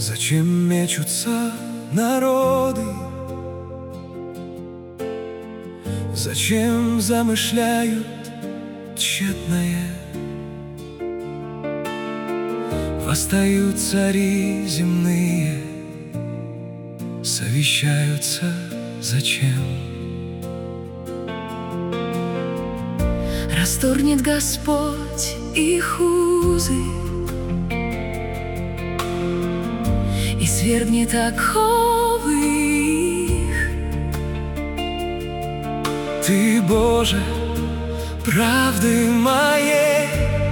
Зачем мечутся народы? Зачем замышляют тщетное? Восстают цари земные, совещаются зачем? Расторгнет Господь их узы и свергнет оковы их. Ты, Боже, правды моей,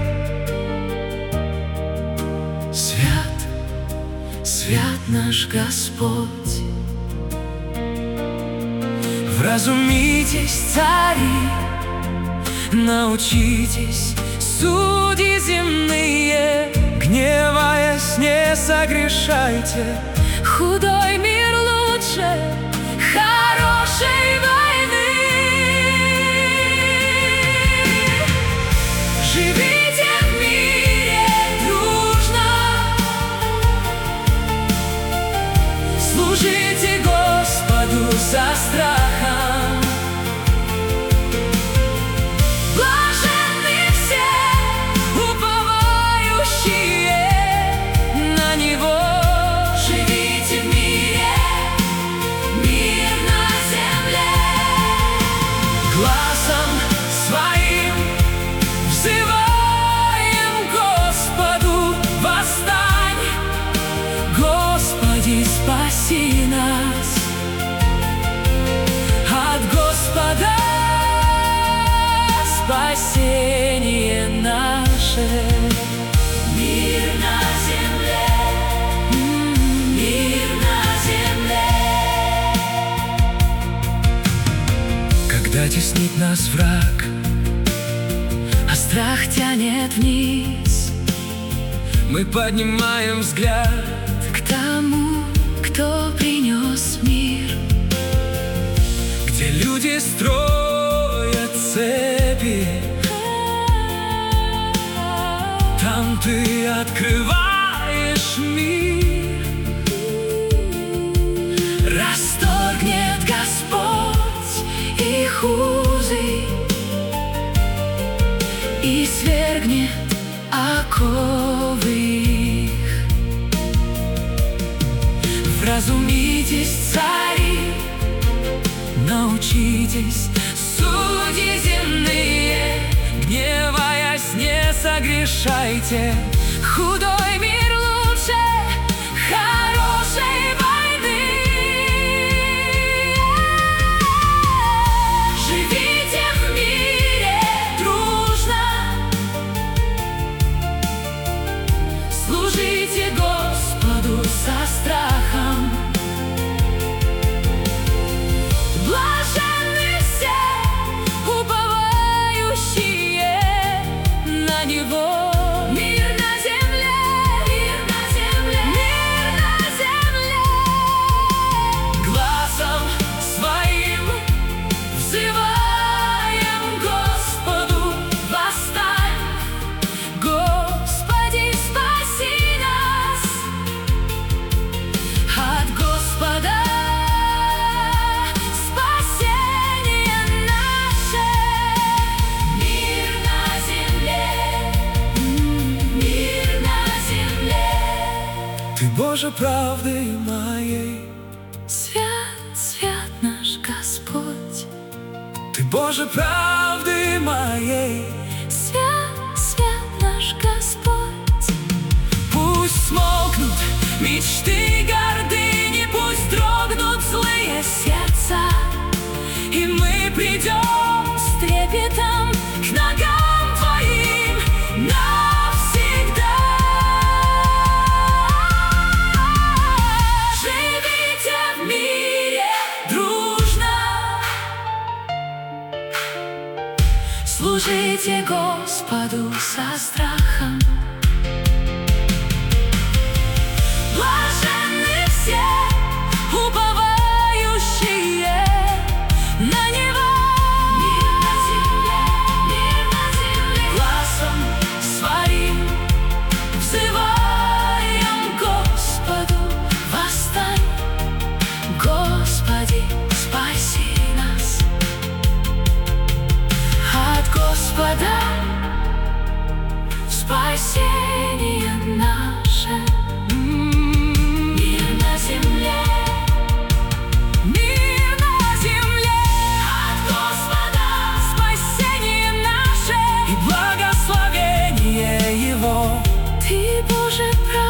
свят, свят наш Господь. Вразумитесь, цари, научитесь, судьи земные, гневаясь, не согрешайте. Худой мир лучше хорошей войны. Живите в мире дружно, служите Господу со страхом. Блаженны все, уповающие на Него. Живите в мире, мир на земле. Гласом своим взываем Господу, восстань, Господи, спаси нас от Господа спасение наше. Мир на земле, мир на земле. Когда теснит нас враг, А страх тянет вниз, мы поднимаем взгляд к тому, кто принес мир, где люди строят цепи. Там ты открываешь мир. расторгнет Господь их узы и свергнет оковы их. Вразумитесь, цари, научитесь, судьи земные, гневаясь, не согрешайте. Худой мир лучше хорошей войны. Живите в мире дружно, служите Господу со страхом. Блаженны все, уповающие на Него. Мир на земле, мир на земле, мир на земле. Гласом своим Взываем Господу, восстань, Господи, спаси нас от Господа спасение наше. Мир на земле, мир на земле. Ты, Боже, правды моей, Свят, свят наш Господь. Ты, Боже, правды моей. Свят, свят наш Господь. Пусть смолкнут мечты и гордыни, пусть дрогнут злые Сердца, и мы придем с трепетом к ногам Твоим навсегда. Живите в мире дружно, служите Господу со страхом. Блаженны все, уповающие на Него. Мир на земле, мир на земле. Гласом своим взываем Господу, спасение наше. Мир на земле, Мир на земле, от Господа спасение наше и благословение Его. Ты, Боже,